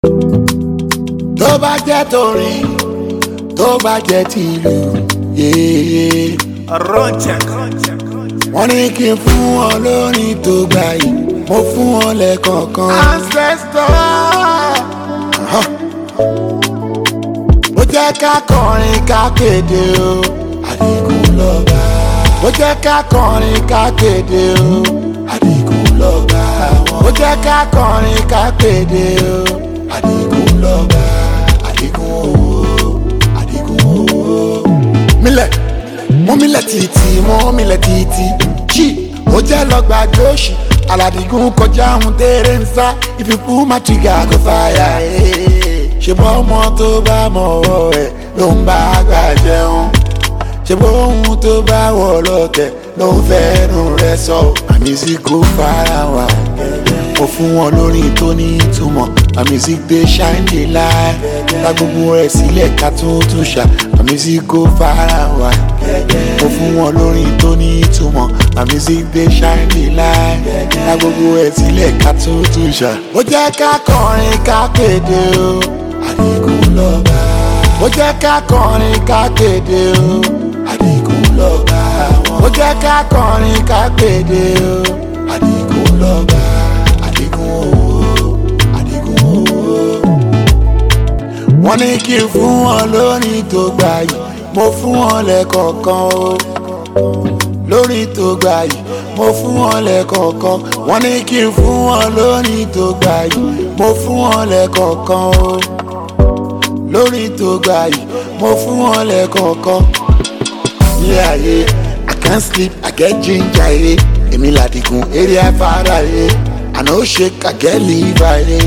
tó bá jẹ́ torin tó bá jẹ́ tìlù yéé. wọ́n ní kí n fún wọn lórin tó gbà yìí mo fún wọn lẹ́kọ̀ọ̀kan. ancestor ó jẹ́ ká kọrin ká kéde o Àdìgún lọ́ba. ó jẹ́ ká kọrin ká kéde o Àdìgún lọ́ba. ó jẹ́ ká kọrin ká kéde o Àdìgún lọ́ba. Àdìgún owó Àdìgún owó. mílẹ̀ mú mílẹ̀ títí mú mílẹ̀ títí jí ó jẹ́ lọ́gbà jóṣì Àlàdìgún kọjá ohun tẹ́rẹ̀ ń sá if you pull my trigger go fire. ṣe bọ́ ọmọ tó bá mọ̀ ọ́ ẹ̀ ló ń bá àgbà jẹun ṣe bọ́ ohun tó bá wọ̀ lọ́tẹ̀ ló ń fẹ́nu rẹ̀ sọ. àmísíkò fara wà mo fún wọn lórí tó ní ìtumọ̀ àmísík dey shine dey light ta gbogbo rẹ̀ sílẹ̀ ká tún tún ṣá. àmísíkò fara wà mo fún wọn lórí tó ní ìtumọ̀ àmísík dey shine dey light ta gbogbo rẹ̀ sílẹ̀ ká tún tún ṣá. ó jẹ́ ká kọrin ká kéde o Àdìgún lọ́ba. ó jẹ́ ká kọrin ká kéde o Àdìgún lọ́ba. ó jẹ́ ká kọrin ká kéde o Àdìgún lọ́ba. Àdìgún owó Àdìgún owó. wọ́n ní kí n fún wọn lórin tó gbà yìí mo fún wọn lẹ́kọ̀ọ̀kan o lórin tó gbà yìí mo fún wọn lẹ́kọ̀ọ̀kan. wọ́n ní kí n fún wọn lórin tó gbà yìí mo fún wọn lẹ́kọ̀ọ̀kan o lórin tó gbà yìí mo fún wọn lẹ́kọ̀ọ̀kan. ilé ayé I can't sleep I get ginger ere èmi l'Àdìgún area fara ere I no shake I get liver ere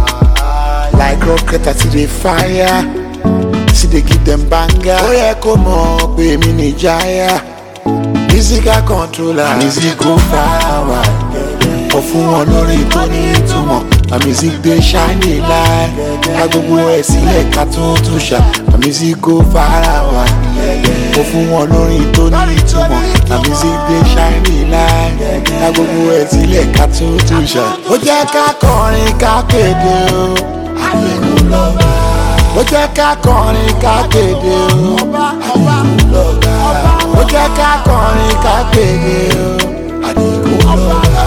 like rocket I see the fire see they give them banger. ó yẹ kó mọ̀ pé èmi ní jaya musical controller àmísíkò fara wà mo fún wọn lórin tó ní ìtumọ̀ àmísík dey shine dey light ká gbogbo ẹ̀ sílẹ̀ ká tún tún ṣá. àmísíkò fara wà mo fún wọn lórin tó ní ìtumọ̀ àmísík dey shine dey light ká gbogbo ẹ̀ sílẹ̀ ká tún tún ṣá. ó jẹ́ ká kọrin ká kéde o Àdìgún lọ́ba. ó jẹ́ ká kọrin ká kéde o Àdìgún lọ́ba. ó jẹ́ ká kọrin ká kéde o Àdìgún lọ́ba.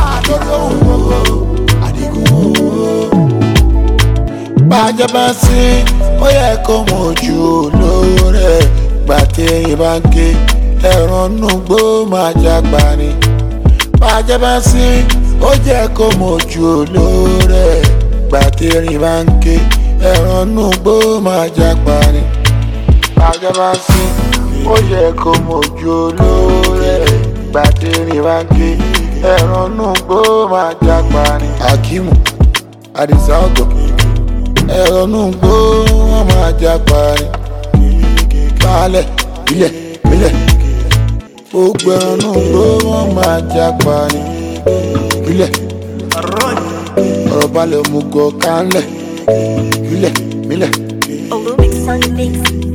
Àdìgún owó. bàjẹ́ bá sí ó yẹ kó mọ̀ ojú olóore gbàtẹ́yìn bá ń ké ẹ̀rọ nùgbò máa jágbá ni. bàjẹ́ bá sí ó yẹ kó mọ̀ ojú olóore gbàtẹ́yìn bá ń ké ẹ̀rọ nùgbò máa jágbá ni. bàjẹ́ bá sí ó yẹ kó mọ̀ ojú olóore gbàtẹ́yìn bá ń ké ẹ̀rọ nùgbò máa jágbá ni. Hakeem Adisa ọ̀gọ̀ ẹ̀rọ nùgbò wọn máa jágbá ni. baálẹ̀ ilẹ̀ ilẹ̀ gbogbo ẹ̀rọ nùgbò wọn máa jágbá ni. ilẹ̀ ọ̀rọ̀ balẹ̀ mú gọ̀ kánlẹ̀ ilẹ̀ mílẹ̀. Olumix on the mix.